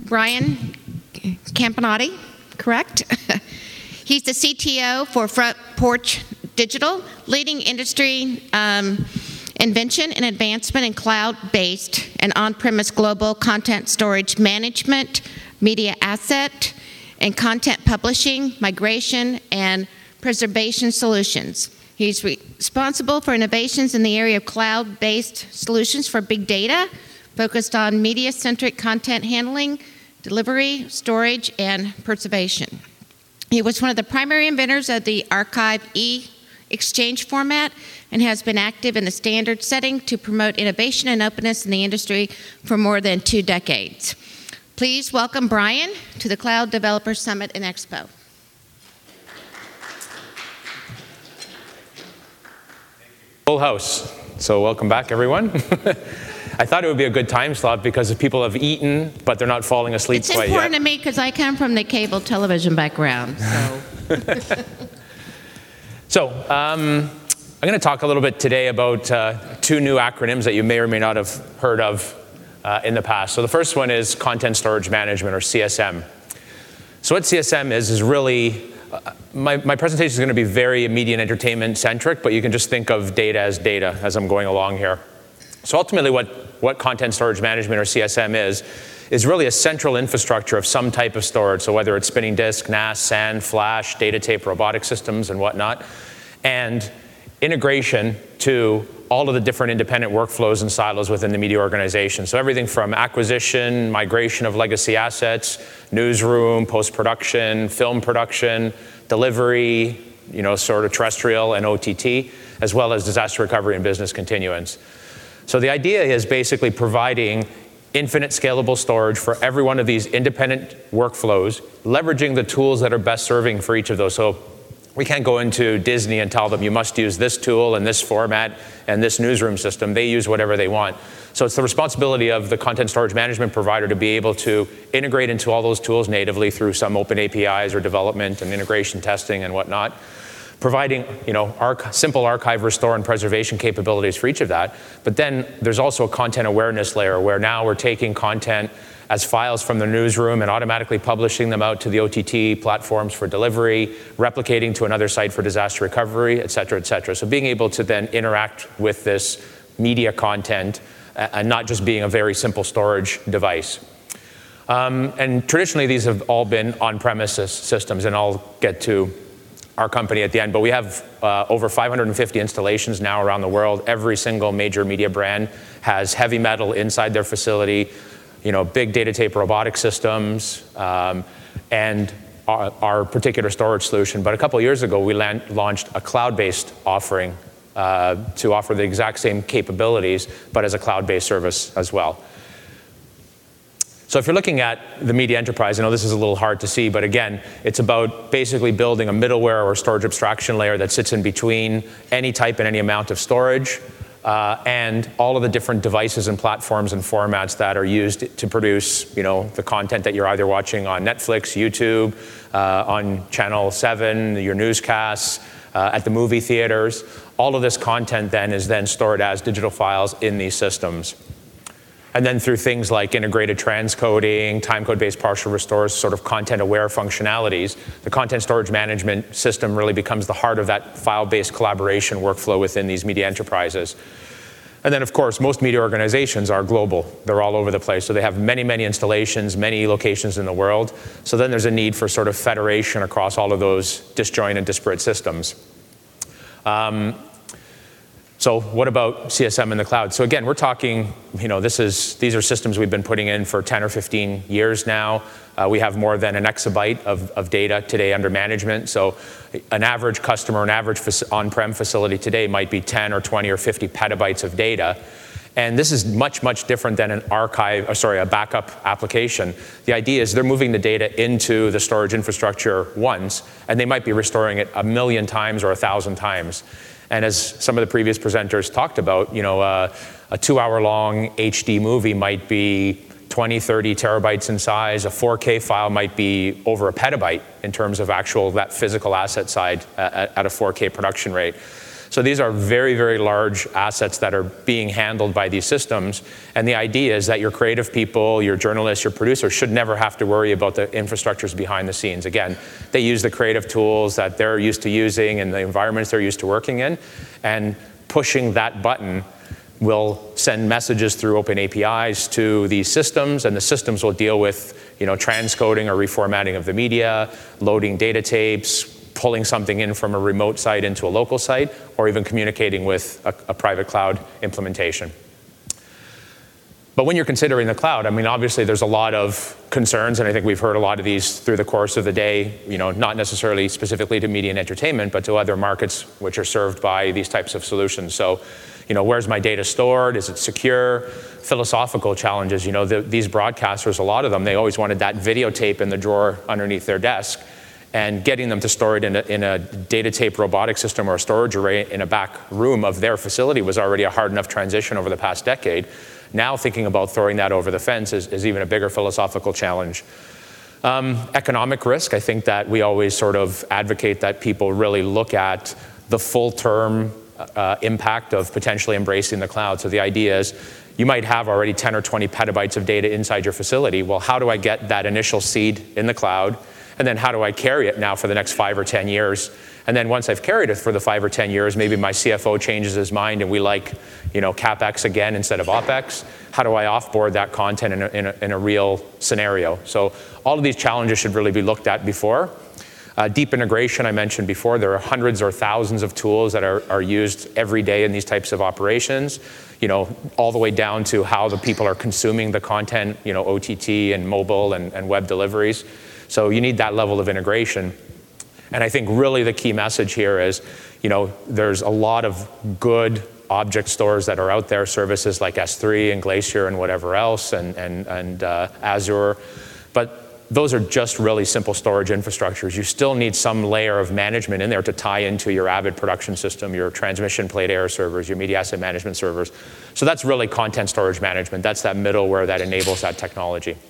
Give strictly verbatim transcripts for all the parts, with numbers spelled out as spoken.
Brian Campinotti, correct? He's the C T O for Front Porch Digital, leading industry um, invention and advancement in cloud-based and on-premise global content storage management, media asset, and content publishing, migration, and preservation solutions. He's responsible for innovations in the area of cloud-based solutions for big data, focused on media-centric content handling, delivery, storage, and preservation. He was one of the primary inventors of the Archive e-exchange format and has been active in the standard setting to promote innovation and openness in the industry for more than two decades. Please welcome Brian to the Cloud Developer Summit and Expo. Full house. So welcome back, everyone. I thought it would be a good time slot because if people have eaten, but they're not falling asleep it's quite yet. It's important to me because I come from the cable television background. So, so um, I'm going to talk a little bit today about uh, two new acronyms that you may or may not have heard of uh, in the past. So the first one is Content Storage Management, or C S M. So what C S M is, is really, uh, my, my presentation is going to be very media and entertainment centric, but you can just think of data as data as I'm going along here. So ultimately what, what Content Storage Management, or C S M, is, is really a central infrastructure of some type of storage. So whether it's spinning disk, N A S, S A N, flash, data tape, robotic systems, and whatnot, and integration to all of the different independent workflows and silos within the media organization. So everything from acquisition, migration of legacy assets, newsroom, post-production, film production, delivery, you know, sort of terrestrial and O T T, as well as disaster recovery and business continuance. So the idea is basically providing infinite scalable storage for every one of these independent workflows, leveraging the tools that are best serving for each of those. So we can't go into Disney and tell them you must use this tool and this format and this newsroom system. They use whatever they want. So it's the responsibility of the content storage management provider to be able to integrate into all those tools natively through some open A P Is or development and integration testing and whatnot, providing, you know, arch- simple archive, restore, and preservation capabilities for each of that. But then there's also a content awareness layer where now we're taking content as files from the newsroom and automatically publishing them out to the O T T platforms for delivery, replicating to another site for disaster recovery, et cetera, et cetera. So being able to then interact with this media content and not just being a very simple storage device. Um, and traditionally, these have all been on-premises systems, and I'll get to our company at the end, but we have uh, over five hundred fifty installations now around the world. Every single major media brand has heavy metal inside their facility, you know, big data tape robotic systems, um, and our, our particular storage solution. But a couple of years ago, we land, launched a cloud-based offering uh, to offer the exact same capabilities, but as a cloud-based service as well. So if you're looking at the media enterprise, I know this is a little hard to see, but again, it's about basically building a middleware or storage abstraction layer that sits in between any type and any amount of storage, uh, and all of the different devices and platforms and formats that are used to produce, you know, the content that you're either watching on Netflix, YouTube, uh, on Channel seven, your newscasts, uh, at the movie theaters. All of this content then is then stored as digital files in these systems. And then through things like integrated transcoding, timecode-based partial restores, sort of content-aware functionalities, the content storage management system really becomes the heart of that file-based collaboration workflow within these media enterprises. And then, of course, most media organizations are global. They're all over the place. So they have many, many installations, many locations in the world. So then there's a need for sort of federation across all of those disjoint and disparate systems. Um, So what about C S M in the cloud? So again, we're talking, you know, this is, these are systems we've been putting in for ten or fifteen years now. Uh, we have more than an exabyte of, of data today under management. So an average customer, an average on-prem facility today might be ten or twenty or fifty petabytes of data. And this is much, much different than an archive, or sorry, a backup application. The idea is they're moving the data into the storage infrastructure once, and they might be restoring it a million times or a thousand times. And as some of the previous presenters talked about, you know, uh, a two-hour-long H D movie might be twenty, thirty terabytes in size. A four K file might be over a petabyte in terms of actual, that physical asset side at, at a four K production rate. So these are very, very large assets that are being handled by these systems. And the idea is that your creative people, your journalists, your producers should never have to worry about the infrastructures behind the scenes. Again, they use the creative tools that they're used to using and the environments they're used to working in. And pushing that button will send messages through open A P Is to these systems, and the systems will deal with, you know, transcoding or reformatting of the media, loading data tapes, pulling something in from a remote site into a local site, or even communicating with a, a private cloud implementation. But when you're considering the cloud, I mean, obviously there's a lot of concerns, and I think we've heard a lot of these through the course of the day, you know, not necessarily specifically to media and entertainment, but to other markets which are served by these types of solutions. So, you know, where's my data stored? Is it secure? Philosophical challenges. You know, the, these broadcasters, a lot of them, they always wanted that videotape in the drawer underneath their desk. And getting them to store it in a, in a data tape robotic system or a storage array in a back room of their facility was already a hard enough transition over the past decade. Now thinking about throwing that over the fence is, is even a bigger philosophical challenge. Um, economic risk, I think that we always sort of advocate that people really look at the full term uh, impact of potentially embracing the cloud. So the idea is you might have already ten or twenty petabytes of data inside your facility. Well, how do I get that initial seed in the cloud? And then how do I carry it now for the next five or ten years? And then once I've carried it for the five or ten years, maybe my C F O changes his mind and we like, you know, CapEx again instead of OpEx. How do I offboard that content in a, in a, in a real scenario? So all of these challenges should really be looked at before. Uh, deep integration, I mentioned before, there are hundreds or thousands of tools that are, are used every day in these types of operations, you know, all the way down to how the people are consuming the content, you know, O T T and mobile and, and web deliveries. So you need that level of integration. And I think really the key message here is, you know, there's a lot of good object stores that are out there, services like S three and Glacier and whatever else, and, and, and uh, Azure. But those are just really simple storage infrastructures. You still need some layer of management in there to tie into your Avid production system, your transmission plate air servers, your media asset management servers. So that's really content storage management. That's that middleware that enables that technology.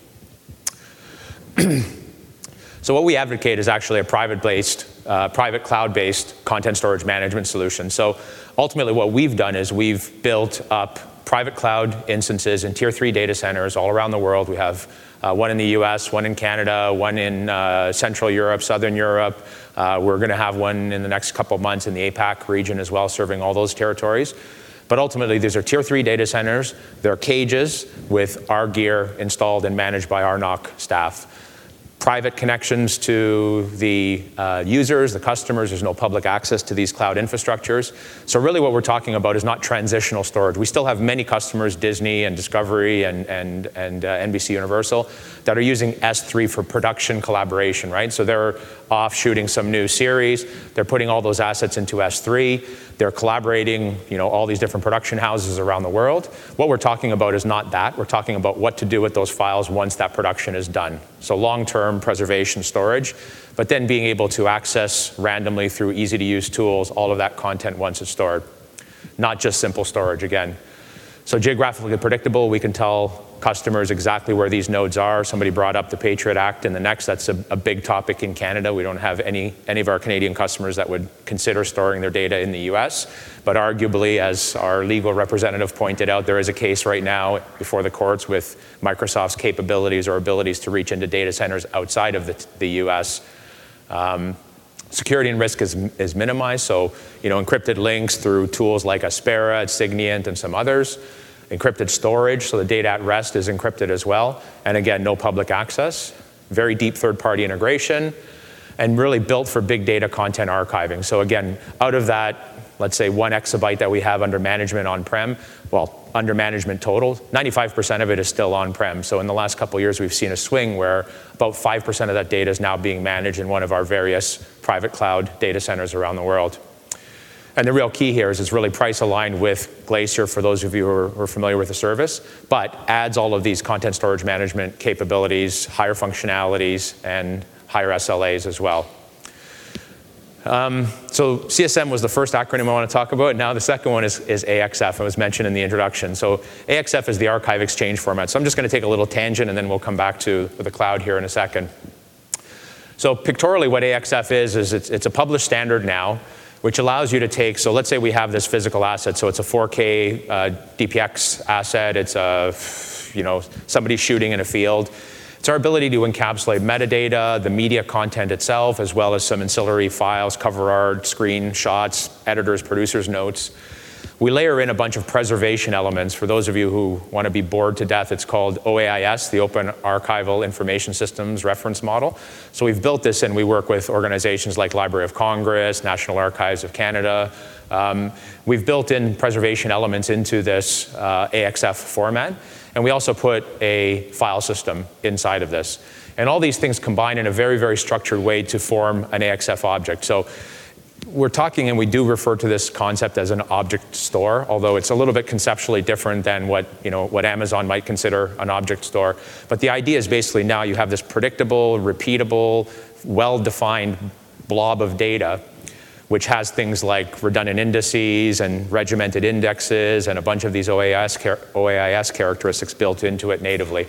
So what we advocate is actually a private-based, uh, private cloud-based content storage management solution. So ultimately what we've done is we've built up private cloud instances in tier three data centers all around the world. We have uh, one in the U S, one in Canada, one in uh, Central Europe, Southern Europe. Uh, we're going to have one in the next couple of months in the APAC region as well, serving all those territories. But ultimately, these are tier three data centers. They're cages with our gear installed and managed by our N O C staff. Private connections to the uh, users, the customers. There's no public access to these cloud infrastructures. So really what we're talking about is not transitional storage. We still have many customers, Disney and Discovery and, and, and uh, N B C Universal, that are using S three for production collaboration, right? So they're off shooting some new series. They're putting all those assets into S three. They're collaborating, you know, all these different production houses around the world. What we're talking about is not that. We're talking about what to do with those files once that production is done. So long-term preservation storage, but then being able to access randomly through easy-to-use tools all of that content once it's stored. Not just simple storage again. So geographically predictable, we can tell customers exactly where these nodes are. Somebody brought up the Patriot Act in the next. That's a, a big topic in Canada. We don't have any, any of our Canadian customers that would consider storing their data in the U S. But arguably, as our legal representative pointed out, there is a case right now before the courts with Microsoft's capabilities or abilities to reach into data centers outside of the, the U S. Um, security and risk is, is minimized. So, you know, encrypted links through tools like Aspera, Signient, and some others. Encrypted storage, so the data at rest is encrypted as well. And again, no public access. Very deep third-party integration, and really built for big data content archiving. So again, out of that, let's say one exabyte that we have under management on-prem, well, under management total, ninety-five percent of it is still on-prem. So in the last couple of years, we've seen a swing where about five percent of that data is now being managed in one of our various private cloud data centers around the world. And the real key here is it's really price aligned with Glacier for those of you who are, who are familiar with the service, but adds all of these content storage management capabilities, higher functionalities, and higher S L As as well. Um, so C S M was the first acronym I want to talk about. Now the second one is, is A X F. It was mentioned in the introduction. So A X F is the archive exchange format. So I'm just going to take a little tangent and then we'll come back to the cloud here in a second. So pictorially what A X F is, is it's, it's a published standard now. which allows you to take, so let's say we have this physical asset, so it's a four K uh, D P X asset, it's a, you know, somebody shooting in a field. It's our ability to encapsulate metadata, the media content itself, as well as some ancillary files, cover art, screenshots, editors, producers' notes. We layer in a bunch of preservation elements. For those of you who want to be bored to death, it's called O A I S, the Open Archival Information Systems Reference Model. So we've built this, and we work with organizations like Library of Congress, National Archives of Canada. Um, we've built in preservation elements into this uh, A X F format, and we also put a file system inside of this. And all these things combine in a very, very structured way to form an A X F object. So we're talking, and we do refer to this concept as an object store, although it's a little bit conceptually different than what, you know, what Amazon might consider an object store. But the idea is basically now you have this predictable, repeatable, well-defined blob of data, which has things like redundant indices and regimented indexes and a bunch of these O A I S, O A I S characteristics built into it natively.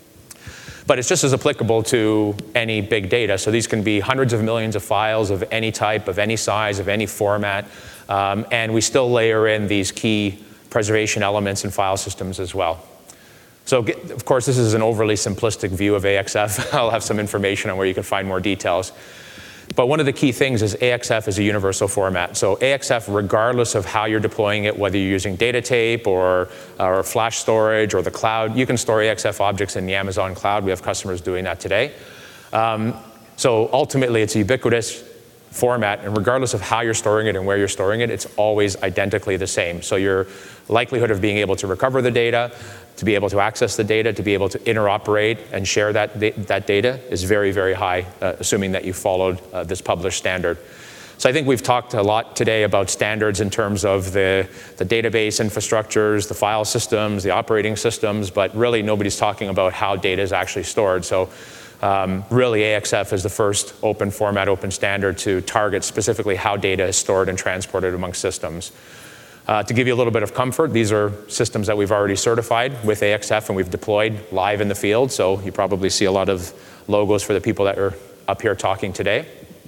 But it's just as applicable to any big data. So these can be hundreds of millions of files of any type, of any size, of any format. Um, and we still layer in these key preservation elements and file systems as well. So of course, this is an overly simplistic view of A X F. I'll have some information on where you can find more details. But one of the key things is A X F is a universal format. So A X F, regardless of how you're deploying it, whether you're using data tape or, or flash storage or the cloud, you can store A X F objects in the Amazon cloud. We have customers doing that today. Um, so ultimately, it's a ubiquitous format, and regardless of how you're storing it and where you're storing it, it's always identically the same. So your likelihood of being able to recover the data, to be able to access the data, to be able to interoperate and share that, that data is very, very high, uh, assuming that you followed uh, this published standard. So I think we've talked a lot today about standards in terms of the, the database infrastructures, the file systems, the operating systems, but really nobody's talking about how data is actually stored. So um, really A X F is the first open format, open standard to target specifically how data is stored and transported among systems. Uh, to give you a little bit of comfort, these are systems that we've already certified with A X F and we've deployed live in the field, so you probably see a lot of logos for the people that are up here talking today.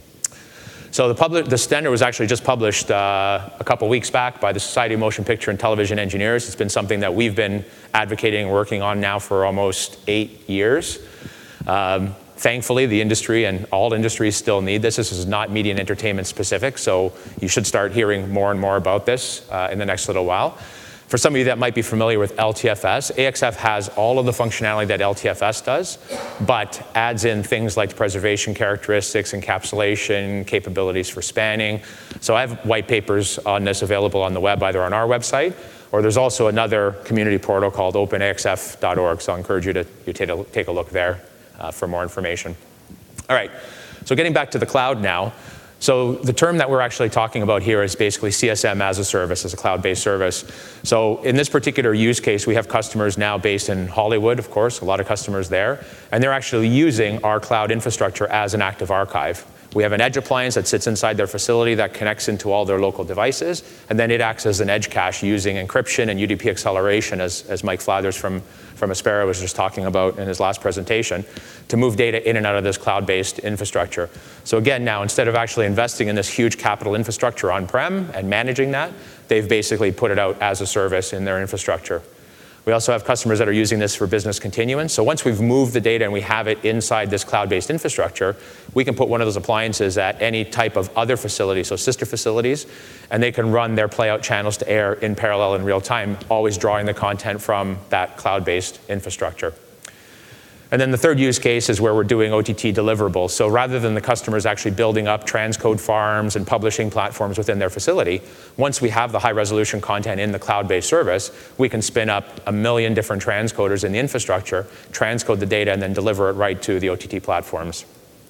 So the, public, the standard was actually just published uh, a couple weeks back by the Society of Motion Picture and Television Engineers. It's been something that we've been advocating and working on now for almost eight years. Um, Thankfully, the industry and all industries still need this. This is not media and entertainment specific, so you should start hearing more and more about this uh, in the next little while. For some of you that might be familiar with L T F S, A X F has all of the functionality that L T F S does, but adds in things like preservation characteristics, encapsulation, capabilities for spanning. So I have white papers on this available on the web, either on our website, or there's also another community portal called open A X F dot org, so I encourage you to you take, a, take a look there. Uh, for more information. All right, so getting back to the cloud now. So the term that we're actually talking about here is basically C S M as a service, as a cloud-based service. So in this particular use case, we have customers now based in Hollywood, of course, a lot of customers there, and they're actually using our cloud infrastructure as an active archive. We have an edge appliance that sits inside their facility that connects into all their local devices, and then it acts as an edge cache using encryption and U D P acceleration, as, as Mike Flathers from, from Aspera was just talking about in his last presentation, to move data in and out of this cloud-based infrastructure. So again, now, instead of actually investing in this huge capital infrastructure on-prem and managing that, they've basically put it out as a service in their infrastructure. We also have customers that are using this for business continuance. So once we've moved the data and we have it inside this cloud-based infrastructure, we can put one of those appliances at any type of other facility, so sister facilities, and they can run their playout channels to air in parallel in real time, always drawing the content from that cloud-based infrastructure. And then the third use case is where we're doing O T T deliverables. So rather than the customers actually building up transcode farms and publishing platforms within their facility, once we have the high resolution content in the cloud-based service, we can spin up a million different transcoders in the infrastructure, transcode the data, and then deliver it right to the O T T platforms.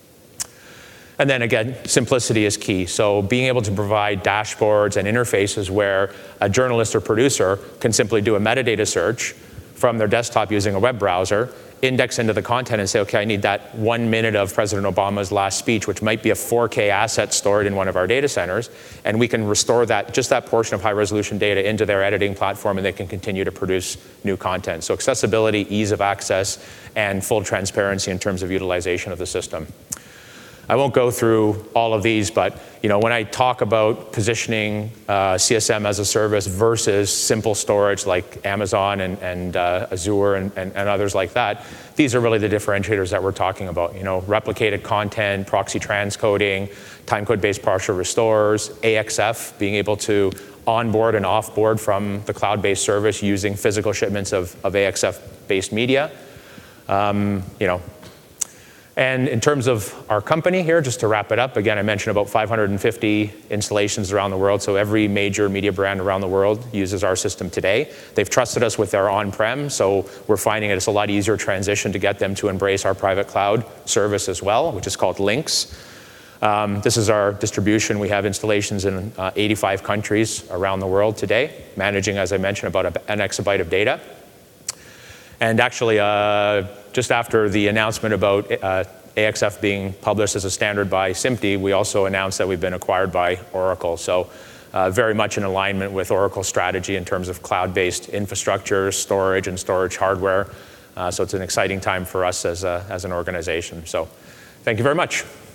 And then again, simplicity is key. So being able to provide dashboards and interfaces where a journalist or producer can simply do a metadata search from their desktop using a web browser, index into the content and say, okay, I need that one minute of President Obama's last speech, which might be a four K asset stored in one of our data centers, and we can restore that, just that portion of high resolution data into their editing platform, and they can continue to produce new content. So accessibility, ease of access, and full transparency in terms of utilization of the system. I won't go through all of these, but you know, when I talk about positioning uh, C S M as a service versus simple storage like Amazon and, and uh, Azure and, and, and others like that, these are really the differentiators that we're talking about. You know, replicated content, proxy transcoding, timecode-based partial restores, A X F, being able to onboard and offboard from the cloud-based service using physical shipments of, of A X F-based media. Um, you know, and in terms of our company here, just to wrap it up, again, I mentioned about five hundred fifty installations around the world, so every major media brand around the world uses our system today. They've trusted us with their on-prem, so we're finding it's a lot easier transition to get them to embrace our private cloud service as well, which is called Lynx. Um, this is our distribution. We have installations in uh, eighty-five countries around the world today, managing, as I mentioned, about a, an exabyte of data. And actually, uh, just after the announcement about uh, A X F being published as a standard by S M P T E, we also announced that we've been acquired by Oracle. So uh, very much in alignment with Oracle's strategy in terms of cloud-based infrastructure, storage, and storage hardware. Uh, so it's an exciting time for us as, a, as an organization. So thank you very much.